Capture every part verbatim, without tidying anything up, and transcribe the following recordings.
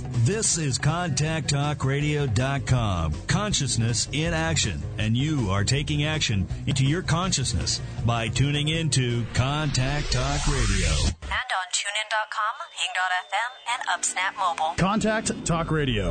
This is Contact Talk Radio dot com. Consciousness in action. And you are taking action into your consciousness by tuning into Contact Talk Radio. And on tune in dot com, Hing dot F M, and UpSnap Mobile. Contact Talk Radio.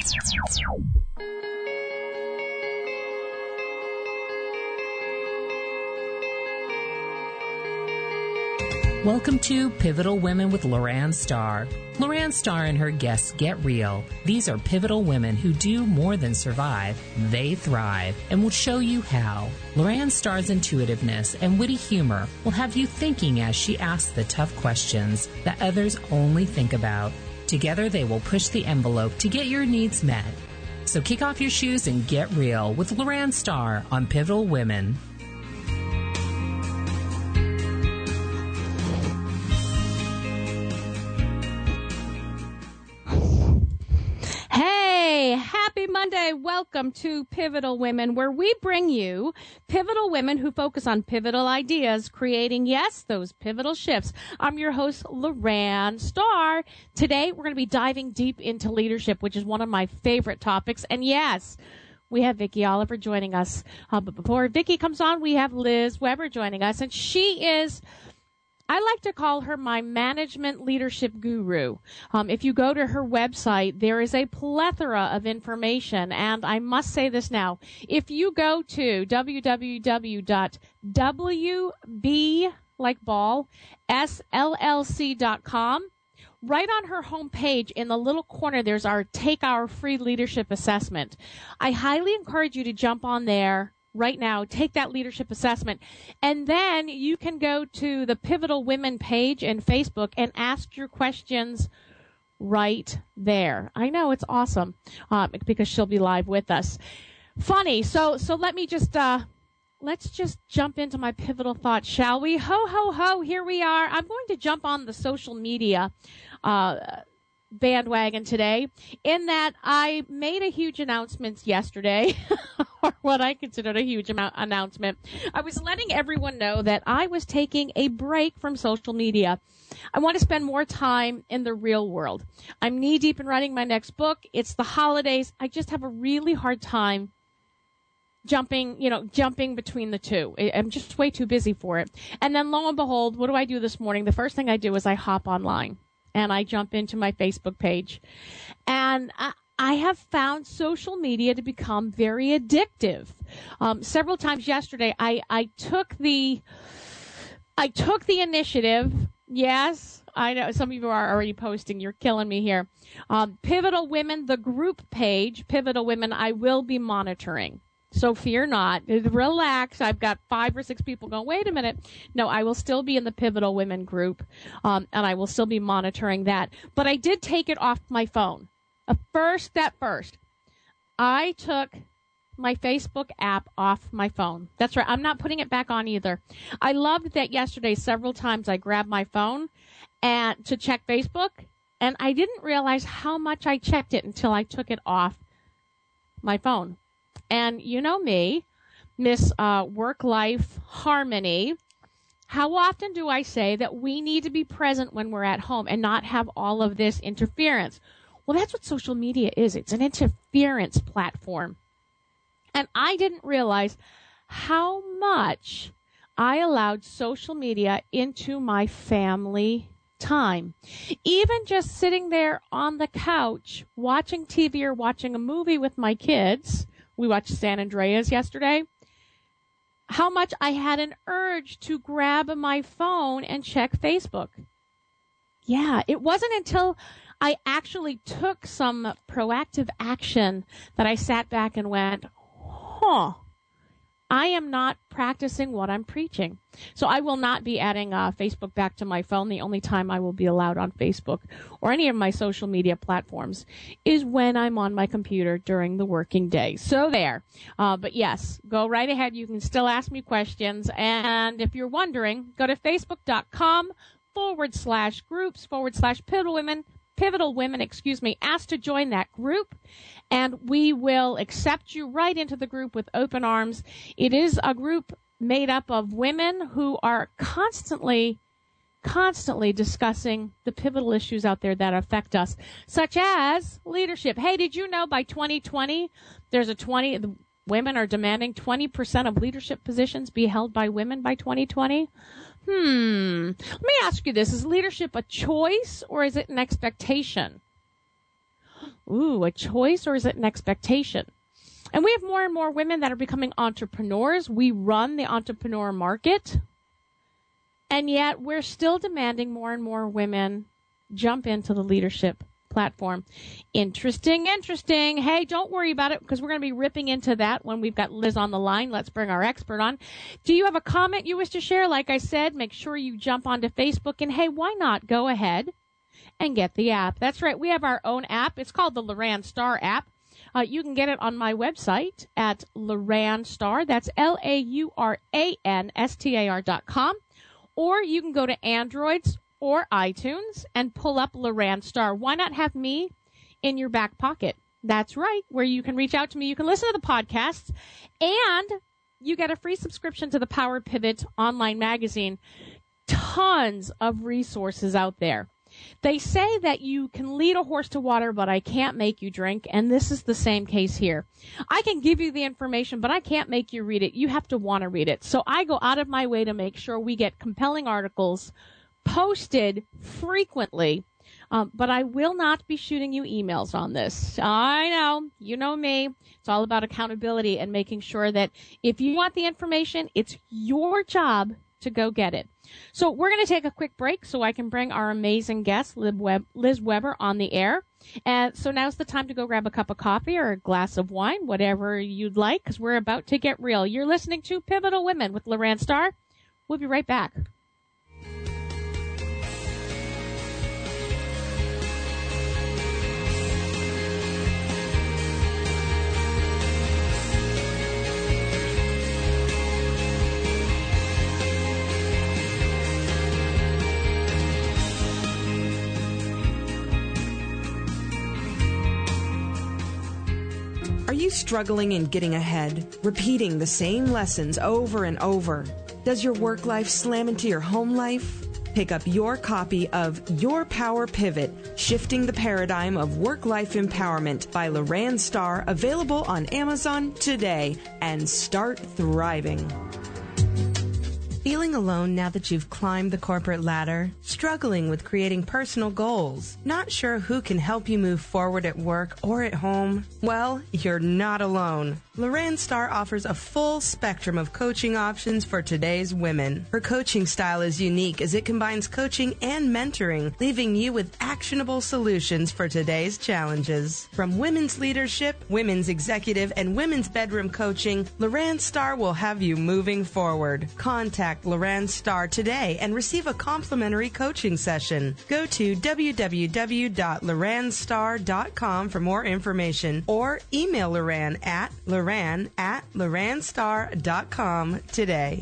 Welcome to Pivotal Women with Loran Starr. Loran Starr and her guests get real. These are pivotal women who do more than survive. They thrive and will show you how. Loran Starr's intuitiveness and witty humor will have you thinking as she asks the tough questions that others only think about. Together they will push the envelope to get your needs met. So kick off your shoes and get real with Loran Starr on Pivotal Women. Happy Monday. Welcome to Pivotal Women, where we bring you pivotal women who focus on pivotal ideas, creating, yes, those pivotal shifts. I'm your host, Loran Starr. Today, we're going to be diving deep into leadership, which is one of my favorite topics. And yes, we have Vicki Oliver joining us. Uh, but before Vicki comes on, we have Liz Weber joining us. And she is... I like to call her my management leadership guru. Um, if you go to her website, there is a plethora of information. And I must say this now. If you go to w w w dot w b, like ball, s l l c dot com, right on her homepage in the little corner, there's our Take Our Free Leadership Assessment. I highly encourage you to jump on there right now, take that leadership assessment, and then you can go to the Pivotal Women page in Facebook and ask your questions right there. I know, it's awesome, uh, because she'll be live with us. Funny. So, so let me just, uh, let's just jump into my pivotal thoughts, shall we? Ho, ho, ho, here we are. I'm going to jump on the social media, uh, bandwagon today, in that I made a huge announcement yesterday, or what I considered a huge amount announcement. I was letting everyone know that I was taking a break from social media. I want to spend more time in the real world. I'm knee deep in writing my next book. It's the holidays. I just have a really hard time jumping, you know, jumping between the two. I'm just way too busy for it. And then lo and behold, what do I do this morning? The first thing I do is I hop online. And I jump into my Facebook page. And I, I have found social media to become very addictive. Um, several times yesterday, I, I took the, I took the initiative. Yes, I know some of you are already posting. You're killing me here. Um, Pivotal Women, the group page, Pivotal Women, I will be monitoring. So fear not. Relax. I've got five or six people going, wait a minute. No, I will still be in the Pivotal Women group, um, and I will still be monitoring that. But I did take it off my phone. A first step first. I took my Facebook app off my phone. That's right. I'm not putting it back on either. I loved that yesterday several times I grabbed my phone and to check Facebook, and I didn't realize how much I checked it until I took it off my phone. And you know me, Miss uh, Work-Life Harmony, how often do I say that we need to be present when we're at home and not have all of this interference? Well, that's what social media is. It's an interference platform. And I didn't realize how much I allowed social media into my family time. Even just sitting there on the couch, watching T V or watching a movie with my kids. We watched San Andreas yesterday. How much I had an urge to grab my phone and check Facebook. Yeah, it wasn't until I actually took some proactive action that I sat back and went, huh, I am not practicing what I'm preaching. So I will not be adding uh, Facebook back to my phone. The only time I will be allowed on Facebook or any of my social media platforms is when I'm on my computer during the working day. So there. Uh, but yes, go right ahead. You can still ask me questions. And if you're wondering, go to facebook.com forward slash groups forward slash pivotal women. Pivotal Women, excuse me, asked to join that group, and we will accept you right into the group with open arms. It is a group made up of women who are constantly constantly discussing the pivotal issues out there that affect us, such as leadership. Hey, did you know by twenty twenty, there's a twenty, the women are demanding twenty percent of leadership positions be held by women by twenty twenty? Hmm. Let me ask you this. Is leadership a choice or is it an expectation? Ooh, a choice or is it an expectation? And we have more and more women that are becoming entrepreneurs. We run the entrepreneur market. And yet we're still demanding more and more women jump into the leadership platform. Interesting, interesting. Hey, don't worry about it because we're going to be ripping into that when we've got Liz on the line. Let's bring our expert on. Do you have a comment you wish to share? Like I said, make sure you jump onto Facebook. And hey, why not go ahead and get the app? That's right. We have our own app. It's called the Loran Star app. Uh, you can get it on my website at Loran Star. That's L A U R A N S T A R dot com. Or you can go to Androids or iTunes and pull up Loran Star. Why not have me in your back pocket? That's right, where you can reach out to me. You can listen to the podcasts, and you get a free subscription to the Power Pivot online magazine. Tons of resources out there. They say that you can lead a horse to water, but I can't make you drink, and this is the same case here. I can give you the information, but I can't make you read it. You have to want to read it. So I go out of my way to make sure we get compelling articles posted frequently, um, but I will not be shooting you emails on this. I know, you know me. It's all about accountability and making sure that if you want the information, it's your job to go get it. So we're going to take a quick break so I can bring our amazing guest, Liz Weber, on the air. And so now's the time to go grab a cup of coffee or a glass of wine, whatever you'd like, because we're about to get real. You're listening to Pivotal Women with Loran Star. We'll be right back. Are you struggling in getting ahead, repeating the same lessons over and over? Does your work life slam into your home life? Pick up your copy of Your Power Pivot, Shifting the Paradigm of Work-Life Empowerment by Loran Star, available on Amazon today, and start thriving. Feeling alone now that you've climbed the corporate ladder? Struggling with creating personal goals? Not sure who can help you move forward at work or at home? Well, you're not alone. Loran Star offers a full spectrum of coaching options for today's women. Her coaching style is unique as it combines coaching and mentoring, leaving you with actionable solutions for today's challenges. From women's leadership, women's executive, and women's bedroom coaching, Loran Star will have you moving forward. Contact Loran Star today and receive a complimentary coaching session. Go to w w w dot loran star dot com for more information or email Loran at Loran at loran star dot com today.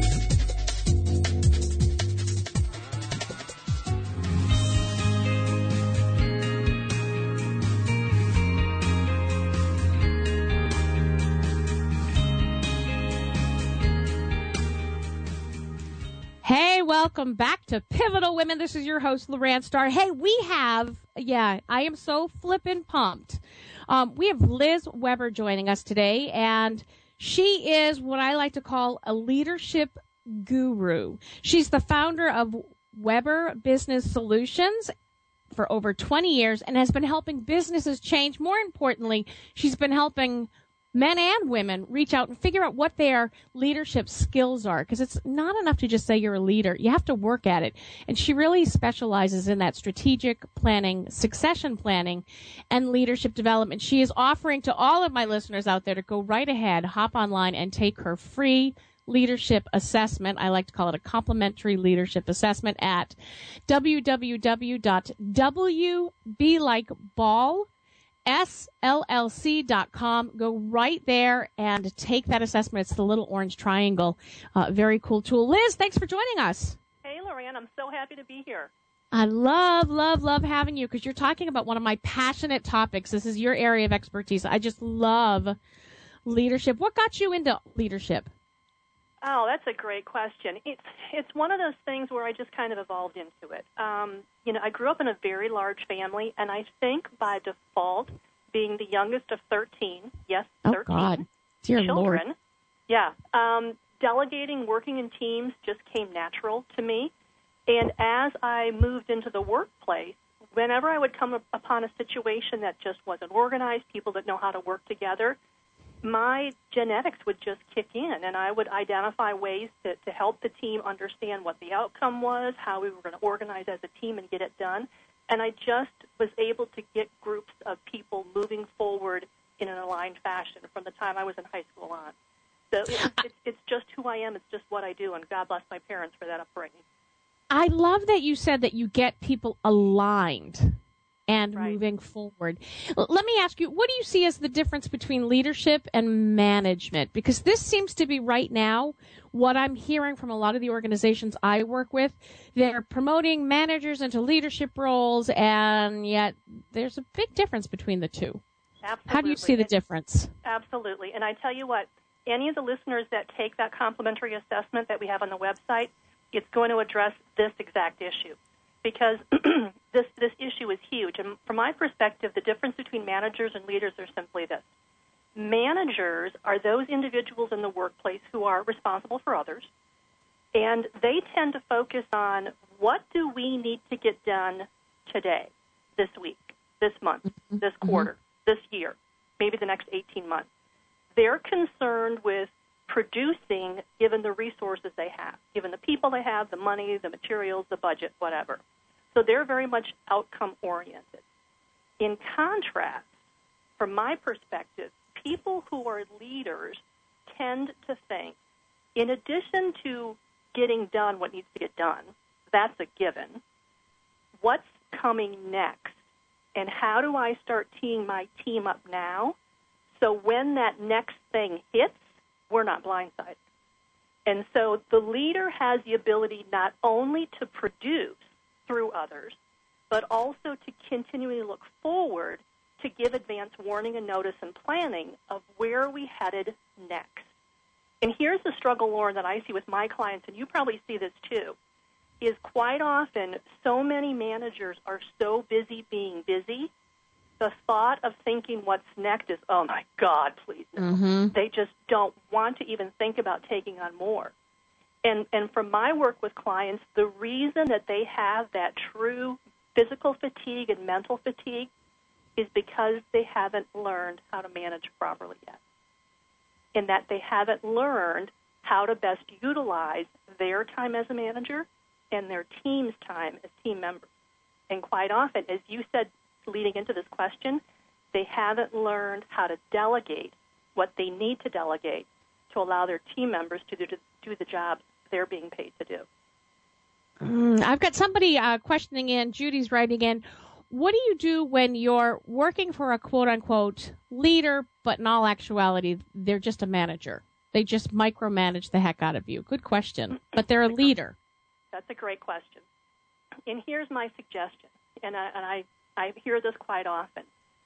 Hey, welcome back to Pivotal Women. This is your host, Loran Star. Hey, we have, yeah, I am so flippin' pumped. Um, we have Liz Weber joining us today, and she is what I like to call a leadership guru. She's the founder of Weber Business Solutions for over twenty years and has been helping businesses change. More importantly, she's been helping men and women reach out and figure out what their leadership skills are, because it's not enough to just say you're a leader. You have to work at it. And she really specializes in that strategic planning, succession planning, and leadership development. She is offering to all of my listeners out there to go right ahead, hop online, and take her free leadership assessment. I like to call it a complimentary leadership assessment at w w w dot w b like ball S L L C dot com. Go right there and take that assessment. It's the little orange triangle. Uh, very cool tool. Liz, thanks for joining us. Hey, Loran, I'm so happy to be here. I love, love, love having you because you're talking about one of my passionate topics. This is your area of expertise. I just love leadership. What got you into leadership? Oh, that's a great question. It's it's one of those things where I just kind of evolved into it. Um, you know, I grew up in a very large family, and I think by default, being the youngest of thirteen, yes, Oh, thirteen God. Dear children, Lord. yeah, um, delegating, working in teams just came natural to me. And as I moved into the workplace, whenever I would come up upon a situation that just wasn't organized, people that know how to work together, my genetics would just kick in, and I would identify ways to, to help the team understand what the outcome was, how we were going to organize as a team and get it done. And I just was able to get groups of people moving forward in an aligned fashion from the time I was in high school on. So it's, it's, it's just who I am. It's just what I do, and God bless my parents for that upbringing. I love that you said that you get people aligned and Right. moving forward. L- Let me ask you, what do you see as the difference between leadership and management? Because this seems to be right now what I'm hearing from a lot of the organizations I work with. They're promoting managers into leadership roles, and yet there's a big difference between the two. Absolutely. How do you see the And- difference? Absolutely. And I tell you what, any of the listeners that take that complimentary assessment that we have on the website, it's going to address this exact issue, because this this issue is huge. And from my perspective, the difference between managers and leaders are simply this. Managers are those individuals in the workplace who are responsible for others, and they tend to focus on what do we need to get done today, this week, this month, this quarter, this year, maybe the next eighteen months. They're concerned with producing given the resources they have, given the people they have, the money, the materials, the budget, whatever. So they're very much outcome-oriented. In contrast, from my perspective, people who are leaders tend to think, in addition to getting done what needs to get done, that's a given, what's coming next? And how do I start teeing my team up now so when that next thing hits, we're not blindsided? And so the leader has the ability not only to produce through others, but also to continually look forward to give advance warning and notice and planning of where are we headed next. And here's the struggle, Lauren, that I see with my clients, and you probably see this too, is quite often so many managers are so busy being busy, the thought of thinking what's next is, oh, my God, please, no. Mm-hmm. They just don't want to even think about taking on more. And and from my work with clients, the reason that they have that true physical fatigue and mental fatigue is because they haven't learned how to manage properly yet, and that they haven't learned how to best utilize their time as a manager and their team's time as team members. And quite often, as you said leading into this question, they haven't learned how to delegate what they need to delegate to allow their team members to do, to do the job they're being paid to do. Mm, I've got somebody uh, questioning in. Judy's writing in. What do you do when you're working for a quote-unquote leader, but in all actuality, they're just a manager? They just micromanage the heck out of you. Good question. But they're a leader. That's a great question. And here's my suggestion, and I, and I, I hear this quite often.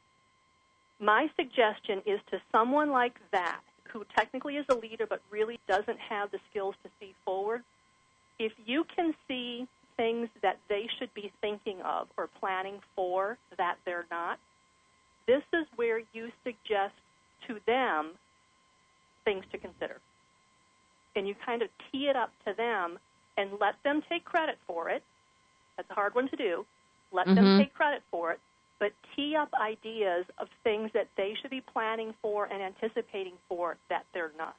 My suggestion is to someone like that, who technically is a leader but really doesn't have the skills to see forward, if you can see things that they should be thinking of or planning for that they're not, this is where you suggest to them things to consider. And you kind of tee it up to them and let them take credit for it. That's a hard one to do. Let Mm-hmm. them take credit for it, but tee up ideas of things that they should be planning for and anticipating for that they're not.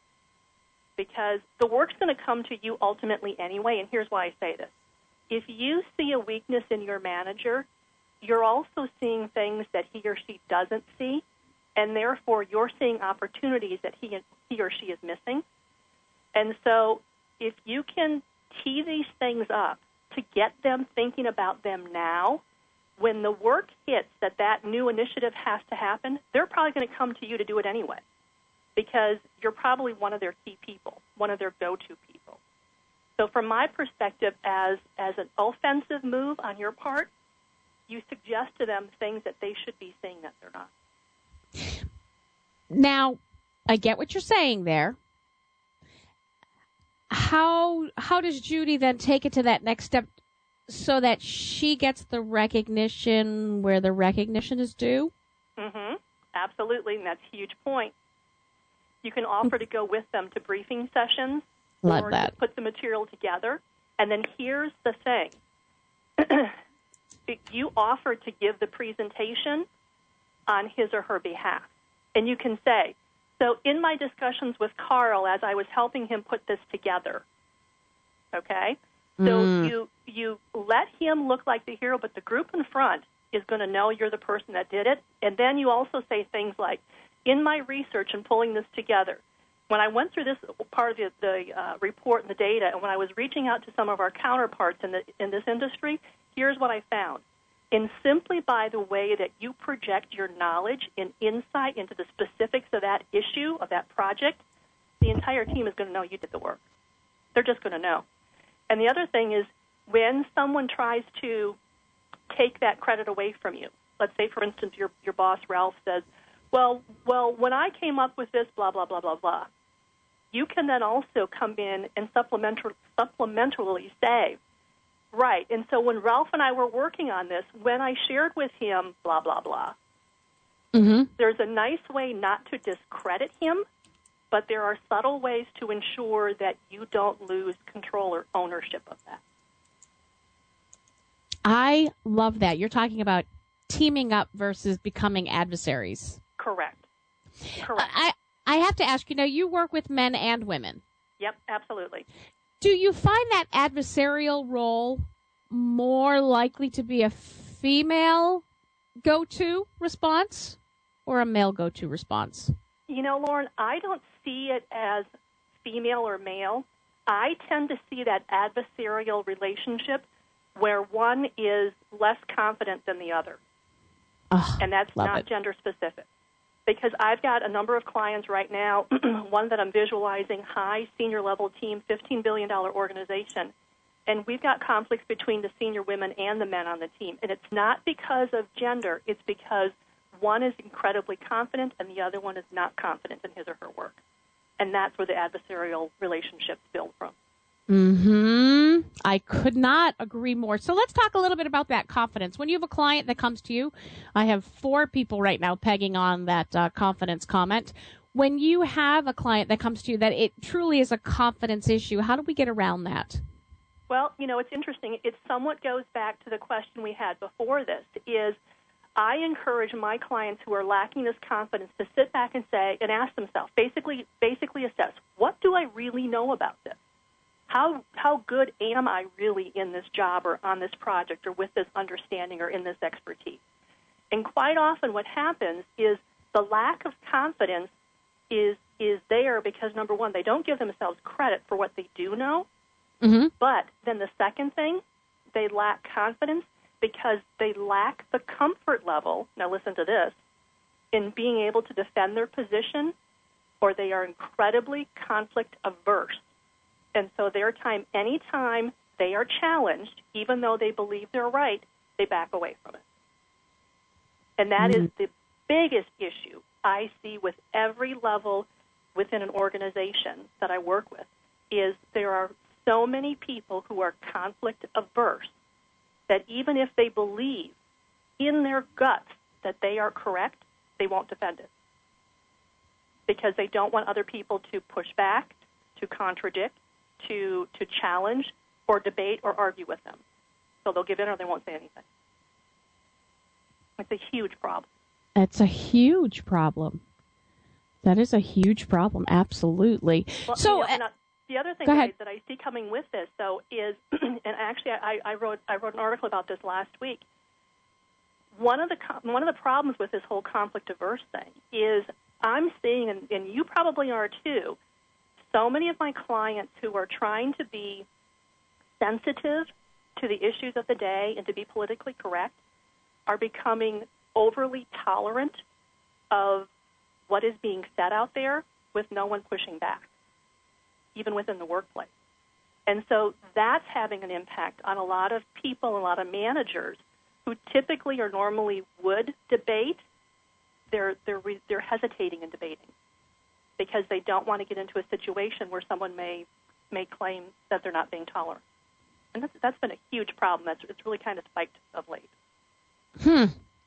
Because the work's going to come to you ultimately anyway, and here's why I say this. If you see a weakness in your manager, you're also seeing things that he or she doesn't see, and therefore you're seeing opportunities that he, he or she is missing. And so if you can tee these things up to get them thinking about them now, when the work hits that that new initiative has to happen, they're probably going to come to you to do it anyway, because you're probably one of their key people, one of their go-to people. So from my perspective, as, as an offensive move on your part, you suggest to them things that they should be seeing that they're not. Now, I get what you're saying there. how how does Judy then take it to that next step so that she gets the recognition where the recognition is due? Mm-hmm. Absolutely, and that's a huge point. You can offer to go with them to briefing sessions Love or that. to put the material together. And then here's the thing. You offer to give the presentation on his or her behalf. And you can say, so in my discussions with Carl as I was helping him put this together, okay? So Mm. you you let him look like the hero, but the group in front is going to know you're the person that did it. And then you also say things like, in my research and pulling this together, when I went through this part of the, the uh, report and the data, and when I was reaching out to some of our counterparts in, the, in this industry, here's what I found. And simply by the way that you project your knowledge and insight into the specifics of that issue, of that project, the entire team is going to know you did the work. They're just going to know. And the other thing is when someone tries to take that credit away from you, let's say, for instance, your, your boss, Ralph, says, well, well, when I came up with this, blah, blah, blah, blah, blah, you can then also come in and supplementar- supplementarily say, right, and so when Ralph and I were working on this, when I shared with him, blah, blah, blah, Mm-hmm. there's a nice way not to discredit him, but there are subtle ways to ensure that you don't lose control or ownership of that. I love that. You're talking about teaming up versus becoming adversaries. Correct. Correct. I, I have to ask, you know, you work with men and women. Yep, absolutely. Do you find that adversarial role more likely to be a female go-to response or a male go-to response? You know, Lauren, I don't see it as female or male. I tend to see that adversarial relationship where one is less confident than the other. Oh, and that's not it. gender specific. Because I've got a number of clients right now, one that I'm visualizing, high senior level team, fifteen billion dollars organization, and we've got conflicts between the senior women and the men on the team. And it's not because of gender, it's because one is incredibly confident and the other one is not confident in his or her work. And that's where the adversarial relationships build from. Mm-hmm. I could not agree more. So let's talk a little bit about that confidence. When you have a client that comes to you, I have four people right now pegging on that uh, confidence comment. When you have a client that comes to you that it truly is a confidence issue, how do we get around that? Well, you know, it's interesting. It somewhat goes back to the question we had before this, is I encourage my clients who are lacking this confidence to sit back and say, and ask themselves, basically, basically assess, what do I really know about this? How how good am I really in this job or on this project or with this understanding or in this expertise? And quite often what happens is the lack of confidence is is there because, number one, they don't give themselves credit for what they do know. Mm-hmm. But then the second thing, they lack confidence because they lack the comfort level, now listen to this, in being able to defend their position, or they are incredibly conflict averse. And so their time, any time they are challenged, even though they believe they're right, they back away from it. And that mm-hmm. is the biggest issue I see with every level within an organization that I work with, is there are so many people who are conflict averse that even if they believe in their guts that they are correct, they won't defend it. Because they don't want other people to push back, to contradict, to to challenge or debate or argue with them. So they'll give in or they won't say anything. It's a huge problem. It's a huge problem. That is a huge problem, absolutely. Well, so you know, uh, and, uh, the other thing go that I, ahead. that I see coming with this, though, is, and actually I, I wrote I wrote an article about this last week. One of the one of the problems with this whole conflict averse thing is I'm seeing, and, and you probably are too, so many of my clients who are trying to be sensitive to the issues of the day and to be politically correct are becoming overly tolerant of what is being said out there with no one pushing back, even within the workplace. And so that's having an impact on a lot of people, a lot of managers who typically or normally would debate. They're, they're, they're hesitating in debating, because they don't want to get into a situation where someone may may claim that they're not being tolerant. And that's, that's been a huge problem. That's, it's really kind of spiked of late. Hmm.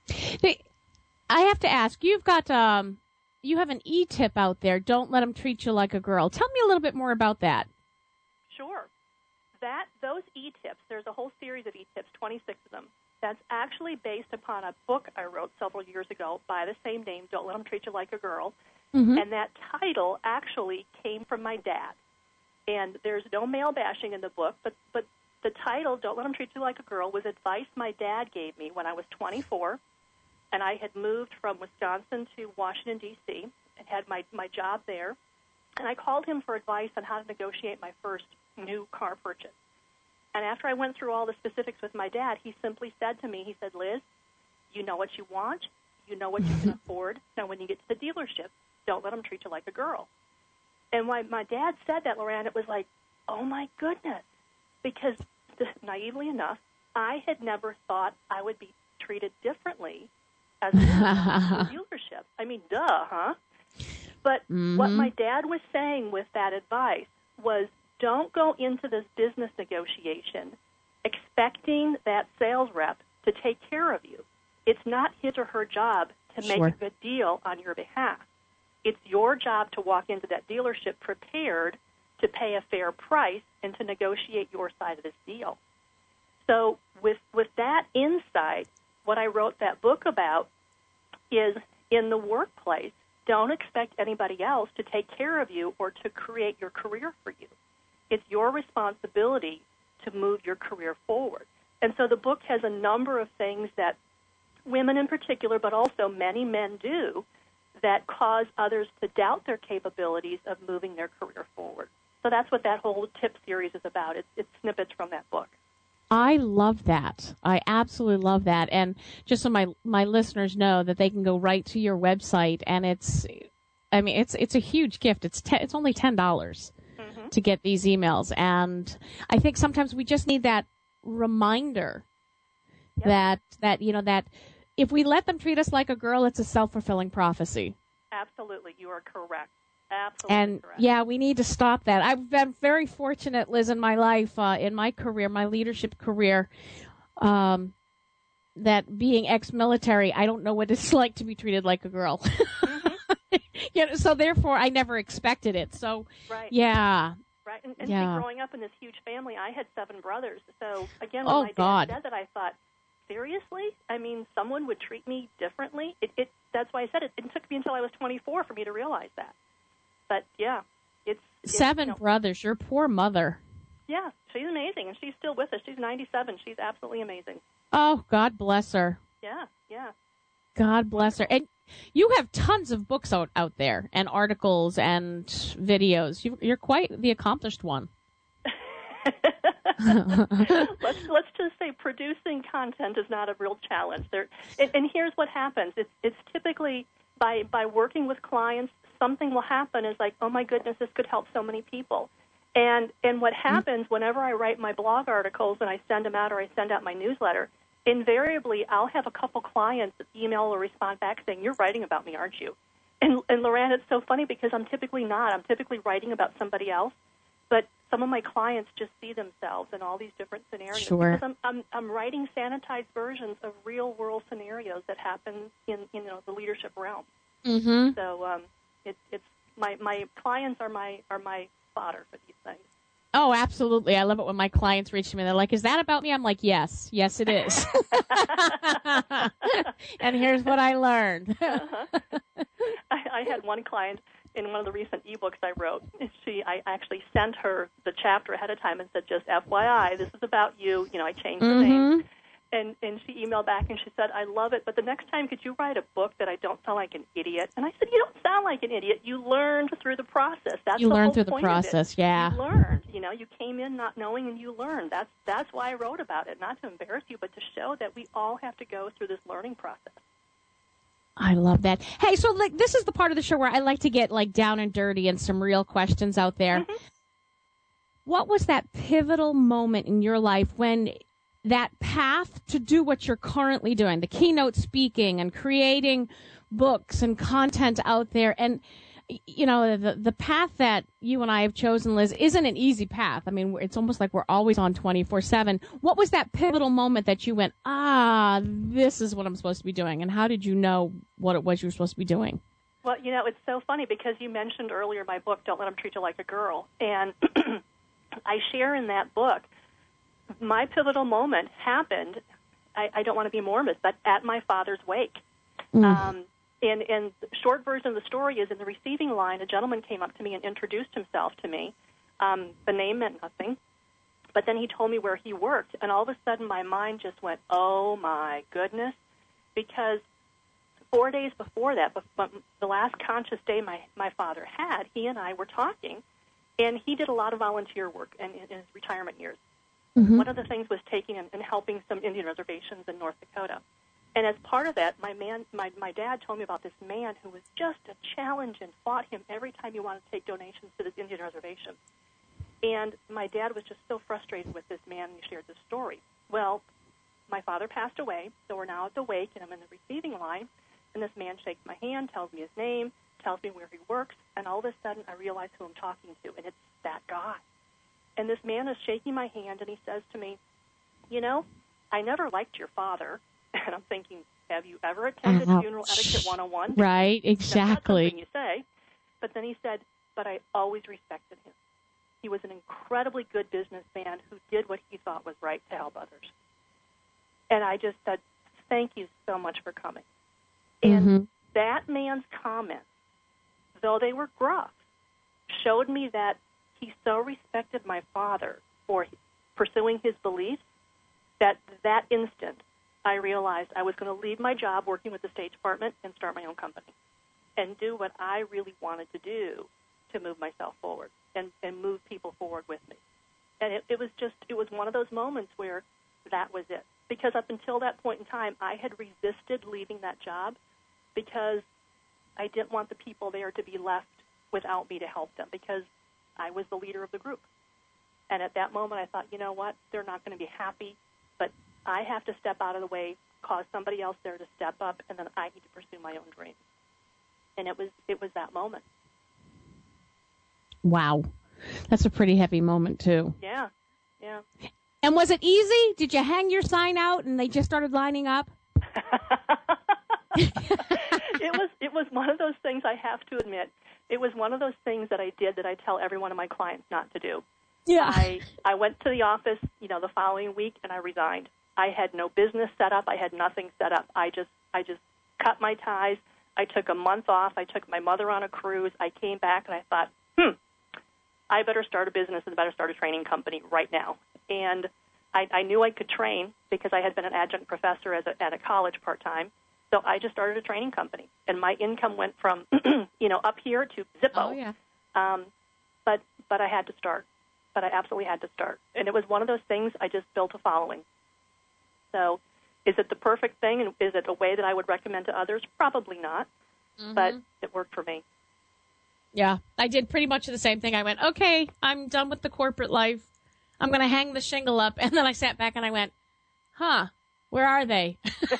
I have to ask, you've got, um, you have an e-tip out there, Don't Let Them Treat You Like a Girl. Tell me a little bit more about that. Sure. That, those e-tips, there's a whole series of e-tips, twenty-six of them. That's actually based upon a book I wrote several years ago by the same name, Don't Let Them Treat You Like a Girl. Mm-hmm. And that title actually came from my dad. And there's no male bashing in the book, but, but the title, Don't Let Them Treat You Like a Girl, was advice my dad gave me when I was twenty-four, and I had moved from Wisconsin to Washington, D C, and had my, my job there. And I called him for advice on how to negotiate my first new car purchase. And after I went through all the specifics with my dad, he simply said to me, he said, Liz, you know what you want, you know what you can afford. Now, when you get to the dealership, don't let them treat you like a girl. And when my dad said that, Lorraine, it was like, oh, my goodness, because naively enough, I had never thought I would be treated differently as a dealership. I mean, duh, huh? But mm-hmm. what my dad was saying with that advice was, don't go into this business negotiation expecting that sales rep to take care of you. It's not his or her job to make sure. a good deal on your behalf. It's your job to walk into that dealership prepared to pay a fair price and to negotiate your side of this deal. So with with that insight, what I wrote that book about is in the workplace, don't expect anybody else to take care of you or to create your career for you. It's your responsibility to move your career forward. And so the book has a number of things that women in particular, but also many men do, that cause others to doubt their capabilities of moving their career forward. So that's what that whole tip series is about. It's, it's snippets from that book. I love that. I absolutely love that. And just so my my listeners know that they can go right to your website, and it's, I mean, it's it's a huge gift. It's te- it's only ten dollars mm-hmm. to get these emails, and I think sometimes we just need that reminder yep. that that you know that if we let them treat us like a girl, it's a self-fulfilling prophecy. Absolutely, you are correct. Absolutely and correct. Yeah, we need to stop that. I've been very fortunate, Liz, in my life, uh, in my career, my leadership career, um, that being ex-military, I don't know what it's like to be treated like a girl. Mm-hmm. you know, so therefore, I never expected it. So, right. yeah. Right, and, and yeah. see, growing up in this huge family, I had seven brothers. So, again, when oh, my dad God. said that, I thought, seriously? I mean, someone would treat me differently? It, it, that's why I said it. It took me until I was twenty-four for me to realize that. But, yeah, it's... it's Seven you know, brothers. Your poor mother. Yeah, she's amazing, and she's still with us. She's ninety-seven. She's absolutely amazing. Oh, God bless her. Yeah, yeah. God bless her. And you have tons of books out, out there and articles and videos. You, you're quite the accomplished one. let's let's just say producing content is not a real challenge. There, and, and here's what happens. It's it's typically by by working with clients, something will happen is like, oh my goodness, this could help so many people. And and what happens whenever I write my blog articles and I send them out or I send out my newsletter, invariably I'll have a couple clients email or respond back saying, you're writing about me, aren't you? And, and Lorraine, it's so funny because I'm typically not. I'm typically writing about somebody else. But some of my clients just see themselves in all these different scenarios. Sure. Because I'm, I'm, I'm writing sanitized versions of real-world scenarios that happen in, you know, the leadership realm. Mm-hmm. So um, it, it's my my clients are my are my fodder for these things. Oh, absolutely. I love it when my clients reach to me. They're like, is that about me? I'm like, yes. Yes, it is. And here's what I learned. uh-huh. I, I had one client in one of the recent ebooks I wrote. She, I actually sent her the chapter ahead of time and said, just F Y I, this is about you. You know, I changed mm-hmm. the name. And, and she emailed back and she said, I love it, but the next time could you write a book that I don't sound like an idiot? And I said, you don't sound like an idiot. You learned through the process. That's you the learned whole through the point process, of it. yeah. You learned. You know, you came in not knowing and you learned. That's that's why I wrote about it, not to embarrass you, but to show that we all have to go through this learning process. I love that. Hey, so like this is the part of the show where I like to get like down and dirty and some real questions out there. Mm-hmm. What was that pivotal moment in your life when that path to do what you're currently doing, the keynote speaking and creating books and content out there, and you know, the the path that you and I have chosen, Liz, isn't an easy path. I mean, it's almost like we're always on twenty-four seven. What was that pivotal moment that you went, ah, this is what I'm supposed to be doing? And how did you know what it was you were supposed to be doing? Well, you know, it's so funny because you mentioned earlier my book, Don't Let Them Treat You Like a Girl. And I share in that book, my pivotal moment happened, I, I don't want to be morbid, but at my father's wake. Mm. Um, and, and the short version of the story is in the receiving line, a gentleman came up to me and introduced himself to me. Um, the name meant nothing, but then he told me where he worked, and all of a sudden my mind just went, oh, my goodness, because four days before that, the last conscious day my, my father had, he and I were talking, and he did a lot of volunteer work in, in his retirement years. Mm-hmm. One of the things was taking and, and helping some Indian reservations in North Dakota. And as part of that, my man, my, my dad told me about this man who was just a challenge and fought him every time he wanted to take donations to this Indian reservation. And my dad was just so frustrated with this man, and he shared this story. Well, my father passed away, so we're now at the wake, and I'm in the receiving line, and this man shakes my hand, tells me his name, tells me where he works, and all of a sudden I realize who I'm talking to, and it's that guy. And this man is shaking my hand, and he says to me, you know, I never liked your father. And I'm thinking, have you ever attended Ouch. Funeral Etiquette one oh one? Right, exactly. That's not something you say. But then he said, but I always respected him. He was an incredibly good businessman who did what he thought was right to help others. And I just said, thank you so much for coming. And mm-hmm. that man's comments, though they were gruff, showed me that he so respected my father for pursuing his beliefs that that instant I realized I was going to leave my job working with the State Department and start my own company and do what I really wanted to do to move myself forward and, and move people forward with me. And it, it was just, it was one of those moments where that was it. Because up until that point in time, I had resisted leaving that job because I didn't want the people there to be left without me to help them because I was the leader of the group. And at that moment, I thought, you know what, they're not going to be happy, but I have to step out of the way, cause somebody else there to step up, and then I need to pursue my own dreams. And it was it was that moment. Wow. That's a pretty heavy moment, too. Yeah, yeah. And was it easy? Did you hang your sign out and they just started lining up? it was it was one of those things, I have to admit. It was one of those things that I did that I tell every one of my clients not to do. Yeah. I, I went to the office, you know, the following week, and I resigned. I had no business set up. I had nothing set up. I just I just cut my ties. I took a month off. I took my mother on a cruise. I came back, and I thought, hmm, I better start a business and better start a training company right now. And I, I knew I could train because I had been an adjunct professor as a, at a college part-time. So I just started a training company. And my income went from, you know, up here to Zippo. Oh, yeah. Um, but, but I had to start. But I absolutely had to start. And it was one of those things I just built a following. So is it the perfect thing, and is it a way that I would recommend to others? Probably not, mm-hmm. but it worked for me. Yeah, I did pretty much the same thing. I went, okay, I'm done with the corporate life. I'm going to hang the shingle up. And then I sat back and I went, huh, where are they? It's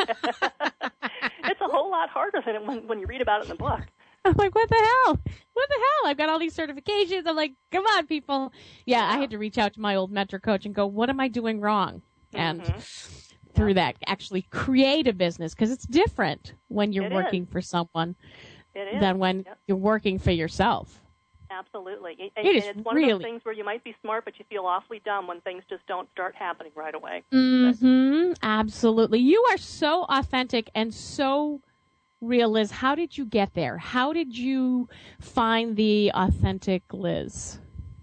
a whole lot harder than it when, when you read about it in the book. I'm like, what the hell? What the hell? I've got all these certifications. I'm like, come on, people. Yeah, I had to reach out to my old mentor coach and go, what am I doing wrong? And mm-hmm. through that, actually create a business, because it's different when you're it working is. for someone it is. than when yep. you're working for yourself. Absolutely. And, it is and it's one really... of those things where you might be smart, but you feel awfully dumb when things just don't start happening right away. Mm-hmm. Absolutely. You are so authentic and so real, Liz. How did you get there? How did you find the authentic Liz?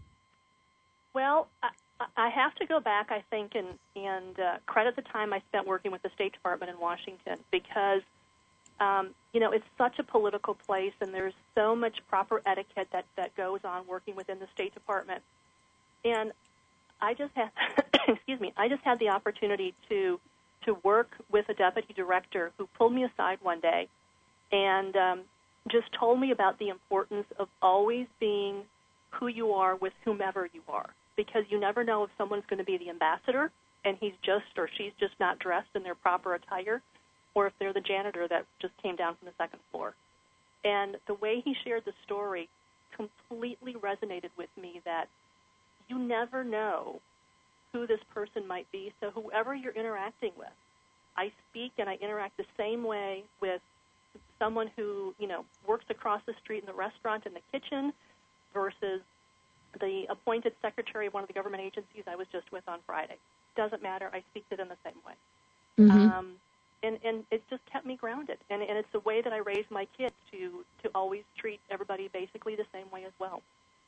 Well, I, I have to go back, I think, and, and uh, credit the time I spent working with the State Department in Washington because, um, you know, it's such a political place and there's so much proper etiquette that, that goes on working within the State Department. And I just had, excuse me, I just had the opportunity to to work with a deputy director who pulled me aside one day and um, just told me about the importance of always being who you are with whomever you are, because you never know if someone's going to be the ambassador and he's just or she's just not dressed in their proper attire, or if they're the janitor that just came down from the second floor. And the way he shared the story completely resonated with me, that you never know who this person might be. So whoever you're interacting with, I speak and I interact the same way with someone who, you know, works across the street in the restaurant in the kitchen versus the appointed secretary of one of the government agencies I was just with on Friday. Doesn't matter. I speak to them the same way. Mm-hmm. Um, and, and it just kept me grounded. And, and it's the way that I raised my kids to, to always treat everybody basically the same way as well.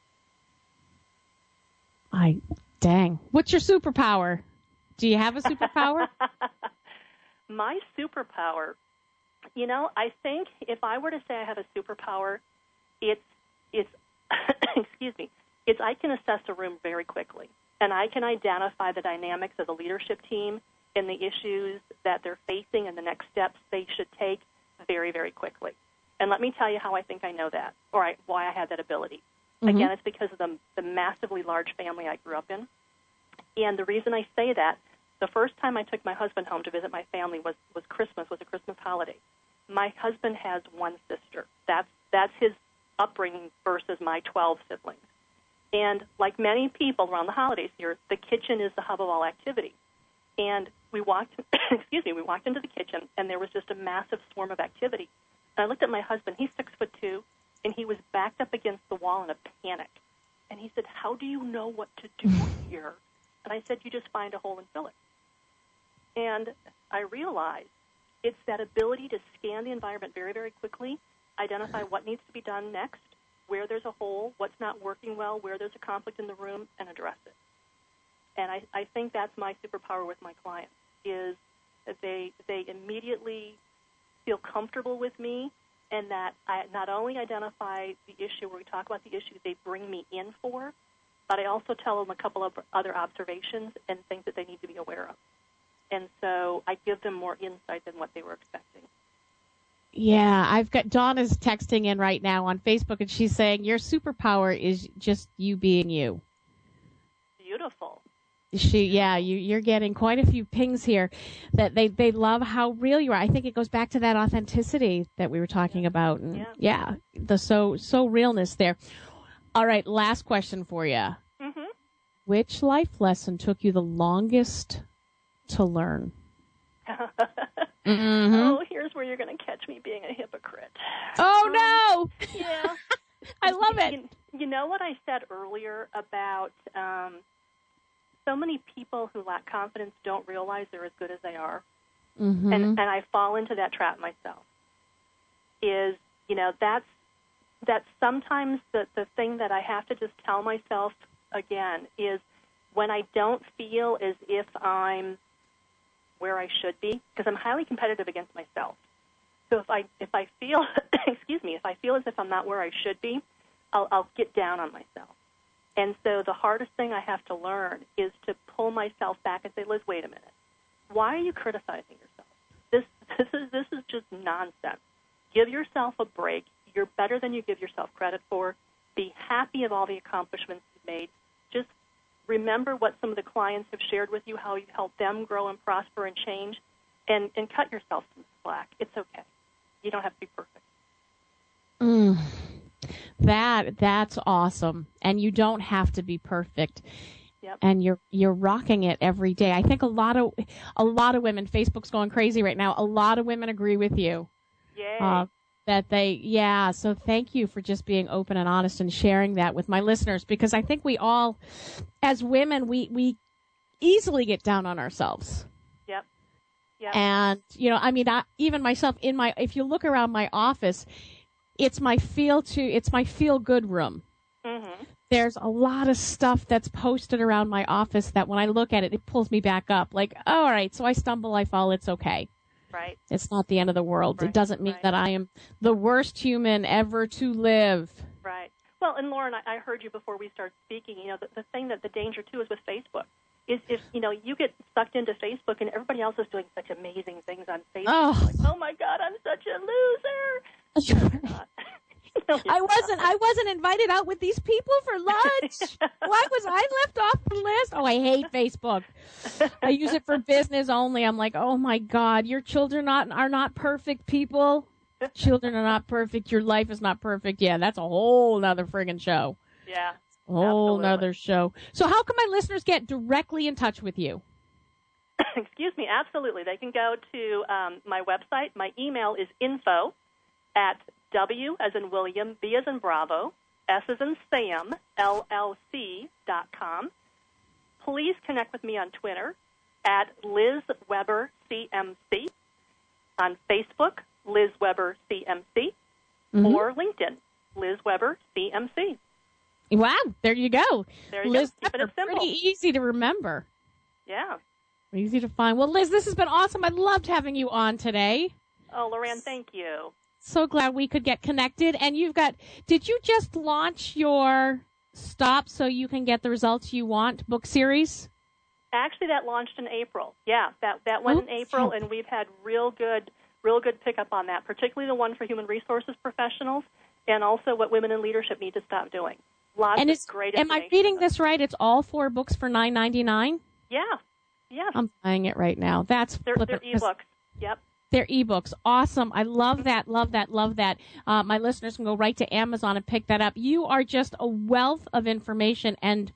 I, dang. What's your superpower? Do you have a superpower? My superpower, you know, I think if I were to say I have a superpower, it's, it's excuse me, it's I can assess a room very quickly, and I can identify the dynamics of the leadership team and the issues that they're facing and the next steps they should take very, very quickly. And let me tell you how I think I know that, or I, why I have that ability. Mm-hmm. Again, it's because of the, the massively large family I grew up in. And the reason I say that, the first time I took my husband home to visit my family was, was Christmas, was a Christmas holiday. My husband has one sister. That's, that's his upbringing versus my twelve siblings. And like many people around the holidays here, the kitchen is the hub of all activity. And we walked, excuse me, we walked into the kitchen, and there was just a massive swarm of activity. And I looked at my husband. He's six foot two, and he was backed up against the wall in a panic. And he said, "How do you know what to do here?" And I said, "You just find a hole and fill it." And I realized it's that ability to scan the environment very, very quickly, identify what needs to be done next, where there's a hole, what's not working well, where there's a conflict in the room, and address it. And I, I think that's my superpower with my clients, is that they they immediately feel comfortable with me, and that I not only identify the issue where we talk about the issue they bring me in for, but I also tell them a couple of other observations and things that they need to be aware of. And so I give them more insight than what they were expecting. Yeah, I've got Donna's texting in right now on Facebook, and she's saying your superpower is just you being you. Beautiful. She, yeah, you, you're getting quite a few pings here that they, they love how real you are. I think it goes back to that authenticity that we were talking yeah. about. And yeah. yeah, the so so realness there. All right, last question for you. Mm-hmm. Which life lesson took you the longest to learn? Mm-hmm. Oh, here's where you're going to catch me being a hypocrite. Oh, um, no! Yeah. I love it. You, you know what I said earlier about um, so many people who lack confidence don't realize they're as good as they are? Mm-hmm. And, and I fall into that trap myself. Is, you know, that's, that's sometimes the, the thing that I have to just tell myself again is when I don't feel as if I'm where I should be, because I'm highly competitive against myself. So if I if I feel, excuse me, if I feel as if I'm not where I should be, I'll, I'll get down on myself. And so the hardest thing I have to learn is to pull myself back and say, Liz, wait a minute. Why are you criticizing yourself? This this is this is just nonsense. Give yourself a break. You're better than you give yourself credit for. Be happy of all the accomplishments you've made. Just remember what some of the clients have shared with you, how you've helped them grow and prosper and change, and, and cut yourself some slack. It's okay. You don't have to be perfect. Mm, that that's awesome. And you don't have to be perfect. Yep. And you're you're rocking it every day. I think a lot of a lot of women, Facebook's going crazy right now. A lot of women agree with you. Yay. Uh, that they, yeah. So thank you for just being open and honest and sharing that with my listeners, because I think we all, as women, we, we easily get down on ourselves. Yep. Yep. And, you know, I mean, I, even myself in my, if you look around my office, it's my feel to, it's my feel good room. Mm-hmm. There's a lot of stuff that's posted around my office that when I look at it, it pulls me back up. Like, oh, all right, so I stumble, I fall, it's okay. Right. It's not the end of the world. Right. It doesn't mean right. that I am the worst human ever to live. Right. Well, and Lauren, I, I heard you before we started speaking. You know, the, the thing that the danger, too, is with Facebook. Is if, you know, you get sucked into Facebook and everybody else is doing such amazing things on Facebook. Oh, like, oh my God, I'm such a loser. No, you're not. No, you're I wasn't. not. I wasn't invited out with these people for lunch. Why was I left off the list? Oh, I hate Facebook. I use it for business only. I'm like, oh my God, your children not are not perfect people. Children are not perfect. Your life is not perfect. Yeah, that's a whole nother friggin' show. Yeah. A whole absolutely. nother show. So how can my listeners get directly in touch with you? Excuse me, absolutely. They can go to um, my website. My email is info at W as in William, B as in Bravo, S as in Sam, L L C dot com. Please connect with me on Twitter at Liz Weber C M C, on Facebook, Liz Weber C M C, mm-hmm. or LinkedIn, Liz Weber C M C. Wow, there you go. There you Liz go. Keeping it simple. Pretty easy to remember. Yeah. Easy to find. Well, Liz, this has been awesome. I loved having you on today. Oh, Loran, thank you. So glad we could get connected. And you've got, did you just launch your Stop So You Can Get the Results You Want book series? Actually, that launched in April. Yeah, that that went oh, in April, and we've had real good, real good pickup on that, particularly the one for human resources professionals and also what women in leadership need to stop doing. Lots and of it's, great am information. I reading this right? It's all four books for nine ninety-nine? Yeah. Yes. I'm buying it right now. That's they're, they're ebooks. Yep. They're ebooks. Awesome. I love that, love that, love that. Uh, my listeners can go right to Amazon and pick that up. You are just a wealth of information and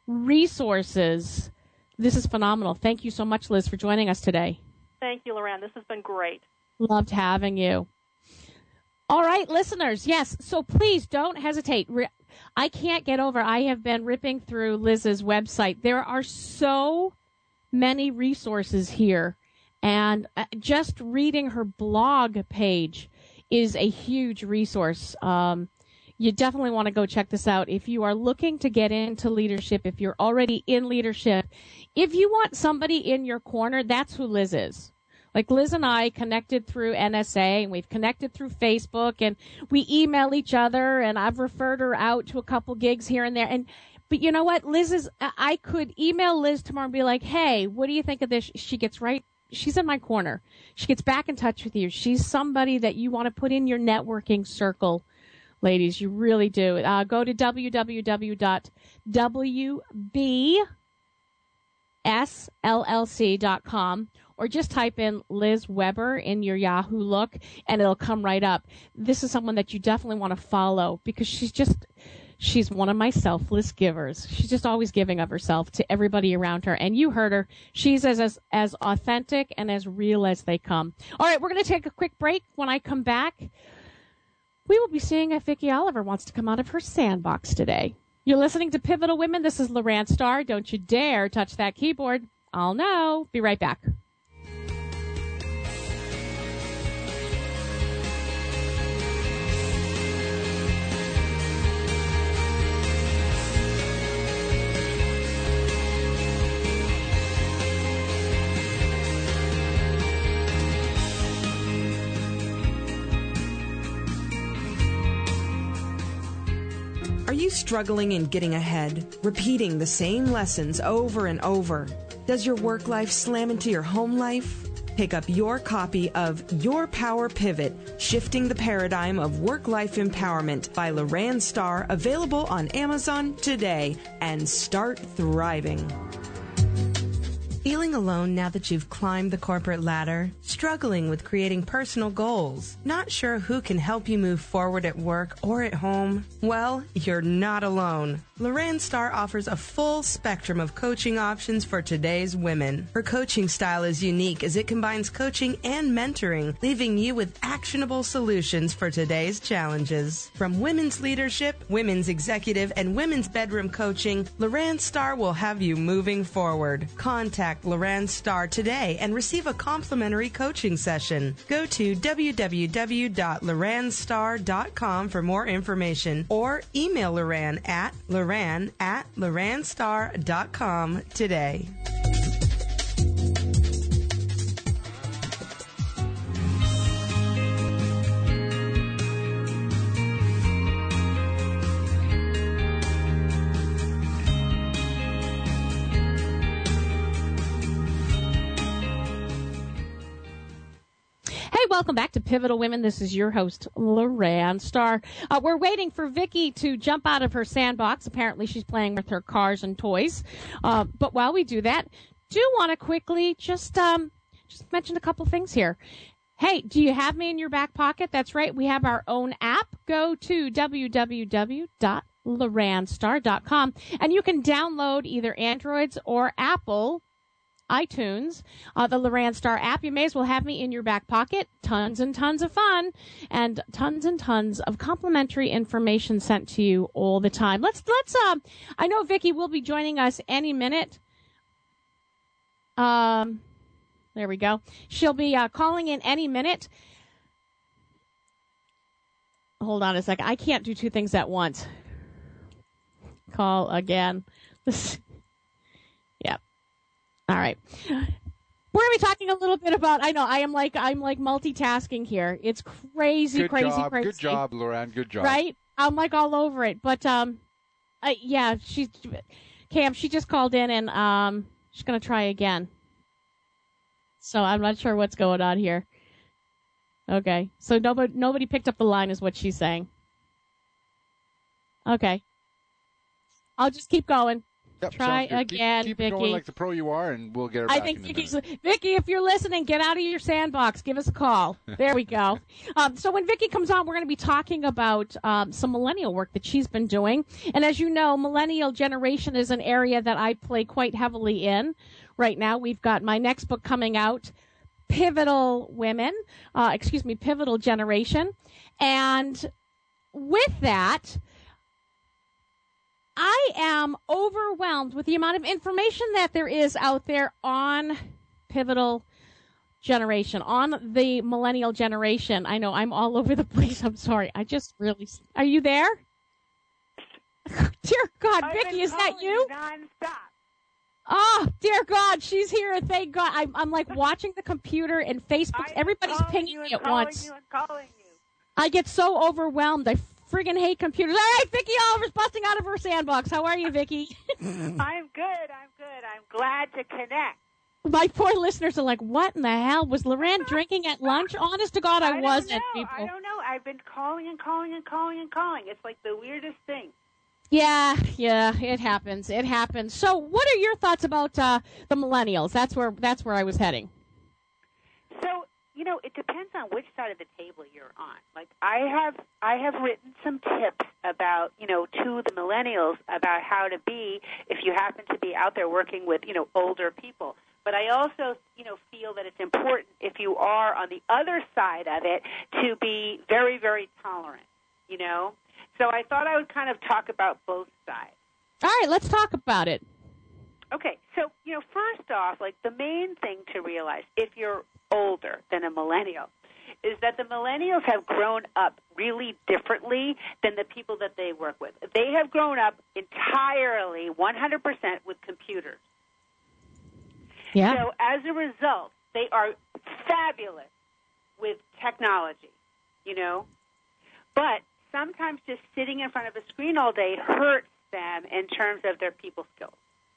resources. This is phenomenal. Thank you so much, Liz, for joining us today. Thank you, Loran. This has been great. Loved having you. All right, listeners. Yes. So please don't hesitate. I can't get over. I have been ripping through Liz's website. There are so many resources here, and just reading her blog page is a huge resource. Um, you definitely want to go check this out. If you are looking to get into leadership, if you're already in leadership, if you want somebody in your corner, that's who Liz is. Like Liz and I connected through N S A, and we've connected through Facebook, and we email each other, and I've referred her out to a couple gigs here and there. And But you know what? Liz is, I could email Liz tomorrow and be like, hey, what do you think of this? She gets right, she's in my corner. She gets back in touch with you. She's somebody that you want to put in your networking circle, ladies. You really do. Uh, go to w w w dot w b s l l c dot com or just type in Liz Weber in your Yahoo look, and it'll come right up. This is someone that you definitely want to follow because she's just... She's one of my selfless givers. She's just always giving of herself to everybody around her. And you heard her. She's as, as, as authentic and as real as they come. All right, we're going to take a quick break. When I come back, we will be seeing if Vicki Oliver wants to come out of her sandbox today. You're listening to Pivotal Women. This is Loran Starr. Don't you dare touch that keyboard. I'll know. Be right back. Are you struggling in getting ahead, repeating the same lessons over and over? Does your work life slam into your home life? Pick up your copy of Your Power Pivot, Shifting the Paradigm of Work-Life Empowerment by Loran Starr, available on Amazon today, and start thriving. Feeling alone now that you've climbed the corporate ladder? Struggling with creating personal goals? Not sure who can help you move forward at work or at home? Well, you're not alone. Loran Starr offers a full spectrum of coaching options for today's women. Her coaching style is unique as it combines coaching and mentoring, leaving you with actionable solutions for today's challenges. From women's leadership, women's executive, and women's bedroom coaching, Loran Starr will have you moving forward. Contact Loran Starr today and receive a complimentary coaching session. Go to w w w dot loran starr dot com for more information or email Loran at Loran at loran starr dot com today. Hey, welcome back to Pivotal Women. This is your host, Loran Starr. Uh, we're waiting for Vicki to jump out of her sandbox. Apparently, she's playing with her cars and toys. Uh, but while we do that, do want to quickly just um, just mention a couple things here. Hey, do you have me in your back pocket? That's right. We have our own app. Go to w w w dot loranstar dot com and you can download either Androids or Apple iTunes, uh, the Loran Star app. You may as well have me in your back pocket. Tons and tons of fun and tons and tons of complimentary information sent to you all the time. Let's, let's, um, I know Vicki will be joining us any minute. Um, there we go. She'll be, uh, calling in any minute. Hold on a second. I can't do two things at once. Call again. Yep. All right. We're going to be talking a little bit about, I know, I am like, I'm like multitasking here. It's crazy, Good crazy, job. crazy. Good job, Loran. Good job. Right? I'm like all over it. But, um, uh, yeah, she's, Cam, she just called in and, um, she's going to try again. So I'm not sure what's going on here. Okay. So nobody, nobody picked up the line is what she's saying. Okay. I'll just keep going. Yep, Try sounds good. again, keep, keep Vicky. it going like the pro you are, and we'll get her I back think in a Vicky's, minute. Vicky, if you're listening, get out of your sandbox. Give us a call. There we go. Um, so when Vicky comes on, we're going to be talking about um, some millennial work that she's been doing. And as you know, millennial generation is an area that I play quite heavily in. Right now, we've got my next book coming out, Pivotal Women, uh, excuse me, Pivotal Generation. And with that, I am overwhelmed with the amount of information that there is out there on Pivotal Generation, on the millennial generation. I know I'm all over the place. I'm sorry. I just really... Are you there? Dear God, I've Vicki, been is that calling you? Non-stop. Oh, dear God, she's here. Thank God. I'm, I'm like watching the computer and Facebook. I'm Everybody's calling pinging you me and at calling once. You and calling you. I get so overwhelmed. I friggin' hate computers. All right, Vicki Oliver's busting out of her sandbox. How are you, Vicki? I'm good. I'm good. I'm glad to connect. My poor listeners are like, what in the hell? Was Loran drinking at lunch? Honest to God, I, I wasn't, don't know. people. I don't know. I've been calling and calling and calling and calling. It's like the weirdest thing. Yeah, yeah, it happens. It happens. So, what are your thoughts about uh, the millennials? That's where that's where I was heading. So, you know, it depends on which side of the table you're on. Like, I have I have written some tips about, you know, to the millennials about how to be if you happen to be out there working with, you know, older people. But I also, you know, feel that it's important if you are on the other side of it to be very, very tolerant, you know. So I thought I would kind of talk about both sides. All right, let's talk about it. Okay, so, you know, first off, like the main thing to realize if you're older than a millennial is that the millennials have grown up really differently than the people that they work with. They have grown up entirely, one hundred percent with computers. Yeah. So as a result, they are fabulous with technology, you know. But sometimes just sitting in front of a screen all day hurts them in terms of their people skills.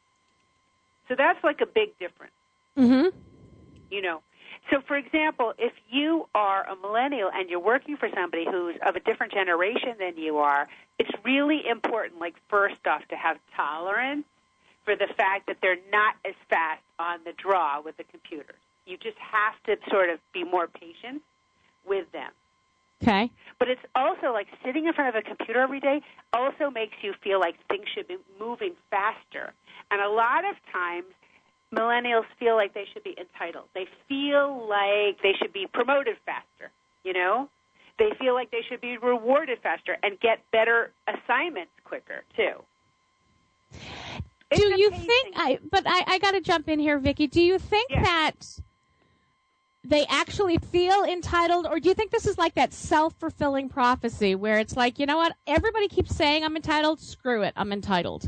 So that's like a big difference. Mm-hmm. You know. So, for example, if you are a millennial and you're working for somebody who's of a different generation than you are, it's really important, like, first off, to have tolerance for the fact that they're not as fast on the draw with the computers. You just have to sort of be more patient with them. Okay. But it's also like sitting in front of a computer every day also makes you feel like things should be moving faster. And a lot of times, millennials feel like they should be entitled. They feel like they should be promoted faster, you know? They feel like they should be rewarded faster and get better assignments quicker, too. Do It's you amazing. think, I, but I, I got to jump in here, Vicki. Do you think Yeah. that they actually feel entitled, or do you think this is like that self-fulfilling prophecy where it's like, you know what, everybody keeps saying I'm entitled, screw it, I'm entitled?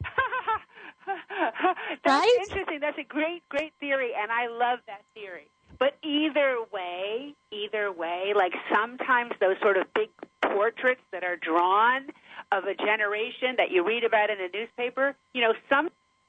That's Right? interesting. That's a great, great theory, and I love that theory. But either way, either way, like sometimes those sort of big portraits that are drawn of a generation that you read about in a newspaper, you know, some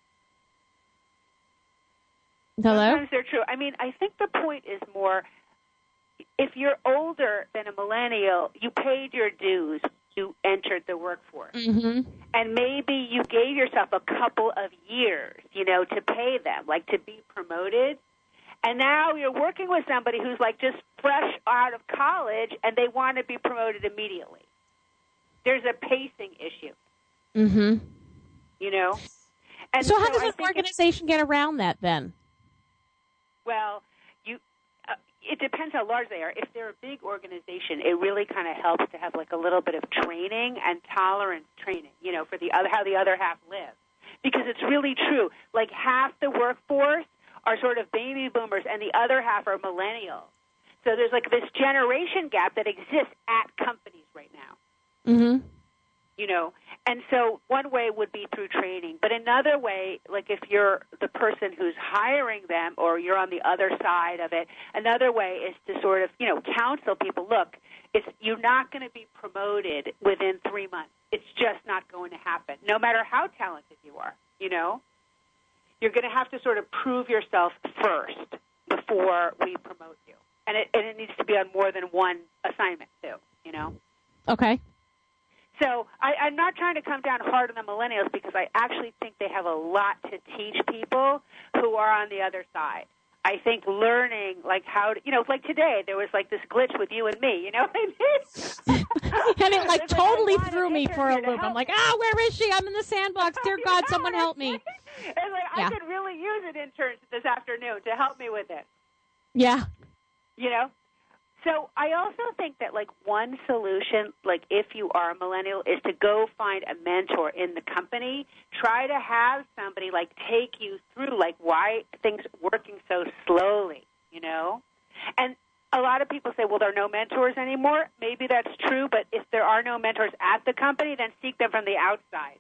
Hello? sometimes they're true. I mean, I think the point is more, if you're older than a millennial, you paid your dues. You entered the workforce. Mm-hmm. And maybe you gave yourself a couple of years, you know, to pay them, like to be promoted. And now you're working with somebody who's like just fresh out of college, and they want to be promoted immediately. There's a pacing issue. Mm-hmm. You know? And so how so does I an think organization get around that then? Well, you. Uh, it depends how large they are. If they're a big organization, it really kind of helps to have like a little bit of training and tolerance training, you know, for the other how the other half lives. Because it's really true. Like half the workforce are sort of baby boomers, and the other half are millennials. So there's like this generation gap that exists at companies right now. Mm-hmm. You know, and so one way would be through training. But another way, like if you're the person who's hiring them or you're on the other side of it, another way is to sort of, you know, counsel people, look, it's you're not going to be promoted within three months. It's just not going to happen, no matter how talented you are, you know. You're going to have to sort of prove yourself first before we promote you. And it, and it needs to be on more than one assignment, too, you know. Okay. So I, I'm not trying to come down hard on the millennials because I actually think they have a lot to teach people who are on the other side. I think learning, like how to, you know, like today there was like this glitch with you and me, you know what I mean? And it like totally like, threw me for a loop. I'm like, ah, oh, where is she? I'm in the sandbox. Dear God, someone help me. And like, yeah. I could really use an intern this afternoon to help me with it. Yeah. You know? So I also think that, like, one solution, like, if you are a millennial, is to go find a mentor in the company. Try to have somebody, like, take you through, like, why things are working so slowly, you know? And a lot of people say, well, there are no mentors anymore. Maybe that's true, but if there are no mentors at the company, then seek them from the outside.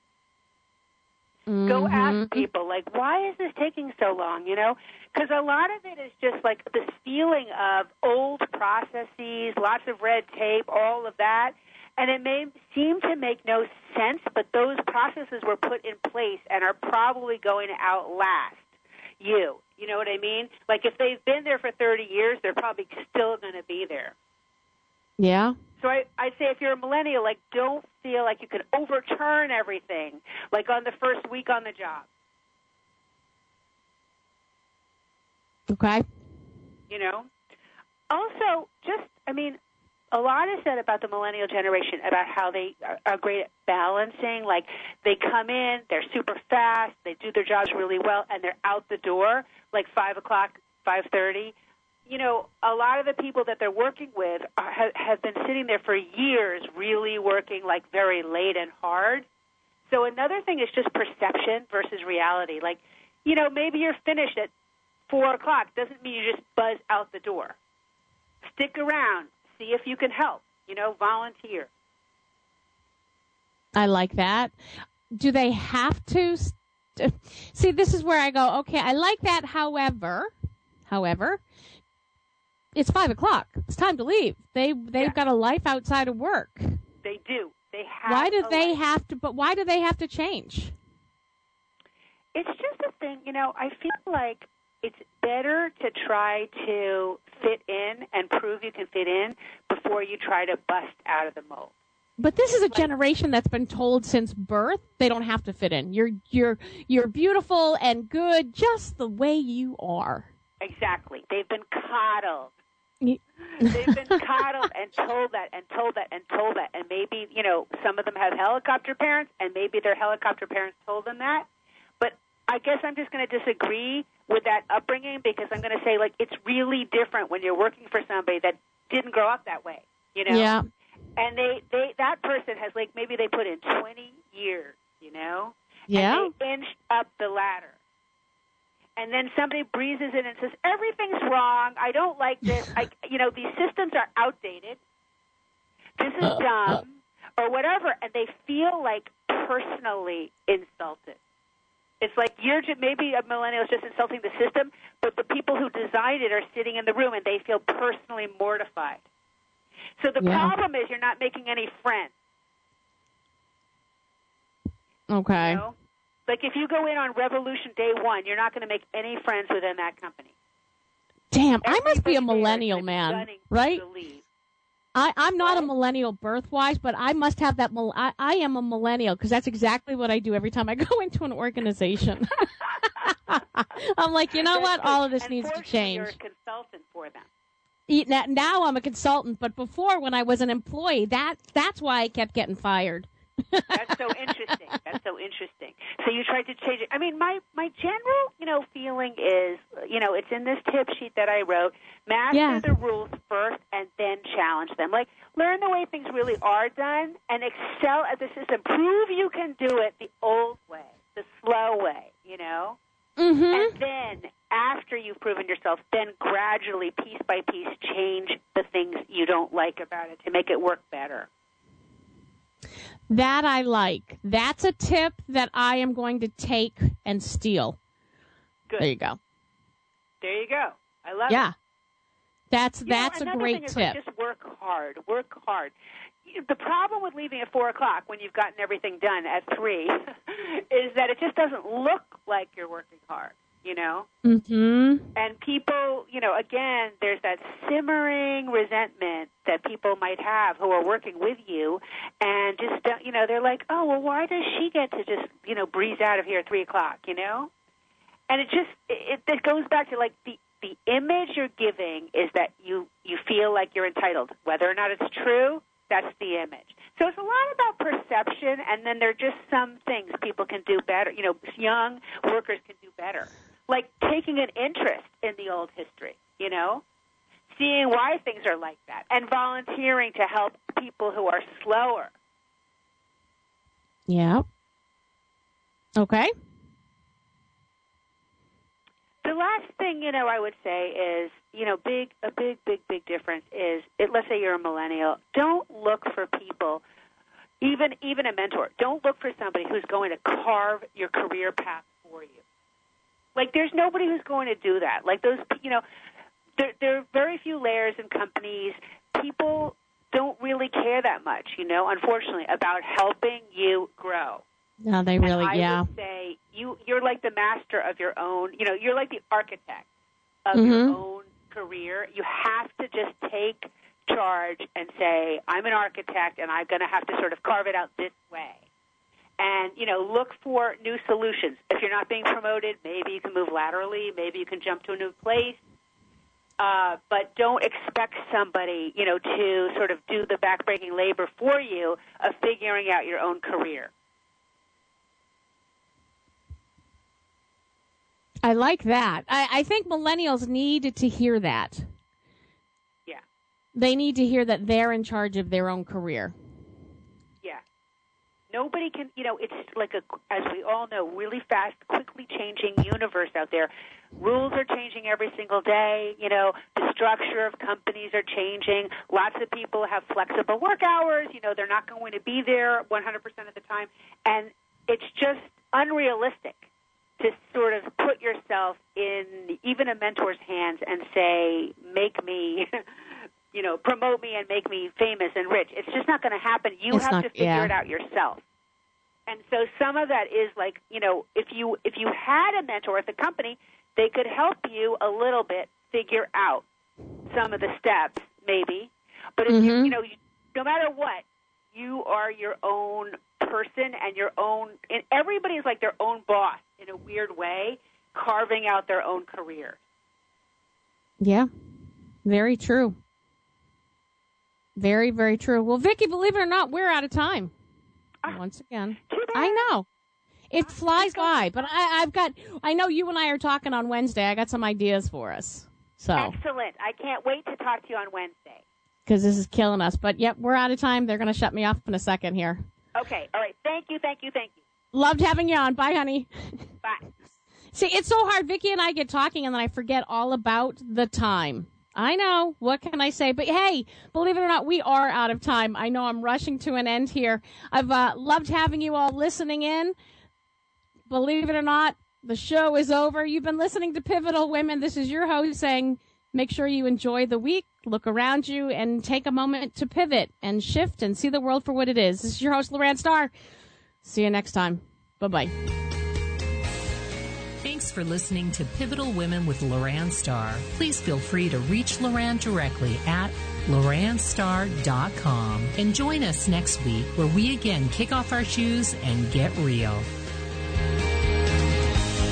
Mm-hmm. Go ask people, like, why is this taking so long, you know? Because a lot of it is just like this feeling of old processes, lots of red tape, all of that. And it may seem to make no sense, but those processes were put in place and are probably going to outlast you. You know what I mean? Like if they've been there for thirty years, they're probably still going to be there. Yeah. So I, I'd say if you're a millennial, like don't feel like you can overturn everything, like on the first week on the job. Okay. You know? Also, just, I mean, a lot is said about the millennial generation, about how they are, are great at balancing. Like, they come in, they're super fast, they do their jobs really well, and they're out the door, like five o'clock, five thirty. You know, a lot of the people that they're working with are, have, have been sitting there for years really working, like, very late and hard. So another thing is just perception versus reality. Like, you know, maybe you're finished at four o'clock. Doesn't mean you just buzz out the door. Stick around. See if you can help. You know, volunteer. I like that. Do they have to? St- See, this is where I go, okay, I like that. However, however, it's five o'clock. It's time to leave. They, they've yeah. got a life outside of work. They do. They have Why do a they life. have to, but why do they have to change? It's just a thing, you know, I feel like it's better to try to fit in and prove you can fit in before you try to bust out of the mold. But this is a generation that's been told since birth they don't have to fit in. You're you're you're beautiful and good just the way you are. Exactly. They've been coddled. They've been coddled and told that and told that and told that. And maybe, you know, some of them have helicopter parents, and maybe their helicopter parents told them that. But I guess I'm just going to disagree with that upbringing because I'm going to say, like, it's really different when you're working for somebody that didn't grow up that way, you know? Yeah. And they, they that person has, like, maybe they put in twenty years, you know? Yeah. And they inched up the ladder. And then somebody breezes in and says, everything's wrong. I don't like this. I, you know, these systems are outdated. This is dumb or whatever. And they feel, like, personally insulted. It's like you're just, maybe a millennial is just insulting the system, but the people who designed it are sitting in the room and they feel personally mortified. So the yeah. problem is you're not making any friends. Okay. You know? Like if you go in on revolution day one, you're not going to make any friends within that company. Damn, Everybody I must be a there millennial, is man, right? I, I'm not what? a millennial birth-wise, but I must have that. I, I am a millennial because that's exactly what I do every time I go into an organization. I'm like, you know what? All of this needs to change. You're a consultant for them. Now, now I'm a consultant, but before, when I was an employee, that that's why I kept getting fired. That's so interesting. That's so interesting. So you tried to change it. I mean, my, my general, you know, feeling is, you know, it's in this tip sheet that I wrote, master Yeah. the rules first and then challenge them. Like, learn the way things really are done and excel at the system. Prove you can do it the old way, the slow way, you know? Mm-hmm. And then, after you've proven yourself, then gradually, piece by piece, change the things you don't like about it to make it work better. That I like. That's a tip that I am going to take and steal. Good. There you go. There you go. I love yeah. it. That's You that's know, a another great thing is, tip. like, just work hard. Work hard. The problem with leaving at four o'clock when you've gotten everything done at three is that it just doesn't look like you're working hard, you know? Mm-hmm. And people, you know, again, there's that simmering resentment that people might have who are working with you and just, don't, you know, they're like, oh, well, why does she get to just, you know, breeze out of here at three o'clock, you know? And it just, it, it goes back to, like, the the image you're giving is that you, you feel like you're entitled. Whether or not it's true, that's the image. So it's a lot about perception, and then there are just some things people can do better. You know, young workers can do better, like taking an interest in the old history, you know, seeing why things are like that, and volunteering to help people who are slower. Yeah. Okay. The last thing, you know, I would say is, you know, big a big, big, big difference is, it, let's say you're a millennial, don't look for people, even even a mentor, don't look for somebody who's going to carve your career path for you. Like, there's nobody who's going to do that. Like, those, you know, there, there are very few layers in companies. People don't really care that much, you know, unfortunately, about helping you grow. No, they really, and I yeah. would say you, you're like the master of your own, you know, you're like the architect of Mm-hmm. your own career. You have to just take charge and say, I'm an architect, and I'm going to have to sort of carve it out this way. And, you know, look for new solutions. If you're not being promoted, maybe you can move laterally, maybe you can jump to a new place. Uh, but don't expect somebody, you know, to sort of do the backbreaking labor for you of figuring out your own career. I like that. I, I think millennials need to hear that. Yeah. They need to hear that they're in charge of their own career. Yeah. Nobody can, you know, it's like, a, as we all know, really fast, quickly changing universe out there. Rules are changing every single day. You know, the structure of companies are changing. Lots of people have flexible work hours. You know, they're not going to be there one hundred percent of the time. And it's just unrealistic to sort of put yourself in even a mentor's hands and say, make me, you know, promote me and make me famous and rich. It's just not going to happen. You It's have not- to figure yeah. it out yourself. And so some of that is like, you know, if you if you had a mentor at the company, they could help you a little bit figure out some of the steps, maybe. But if you, Mhm. you know, you, no matter what, you are your own person and your own, and everybody is like their own boss in a weird way, carving out their own career. Yeah, very true. Very, very true. Well, Vicki, believe it or not, we're out of time. Ah, Once again. too bad. I know. It flies by, but I, I've got, I know you and I are talking on Wednesday. I got some ideas for us. So, Excellent. I can't wait to talk to you on Wednesday. because this is killing us. But, yep, we're out of time. They're going to shut me off in a second here. Okay. All right. Thank you. Thank you. Thank you. Loved having you on. Bye, honey. Bye. See, it's so hard. Vicki and I get talking, and then I forget all about the time. I know. What can I say? But, hey, believe it or not, we are out of time. I know I'm rushing to an end here. I've uh, loved having you all listening in. Believe it or not, the show is over. You've been listening to Pivotal Women. This is your host saying, make sure you enjoy the week, look around you, and take a moment to pivot and shift and see the world for what it is. This is your host, Loran Starr. See you next time. Bye-bye. Thanks for listening to Pivotal Women with Loran Starr. Please feel free to reach Loran directly at loran starr dot com and join us next week where we again kick off our shoes and get real.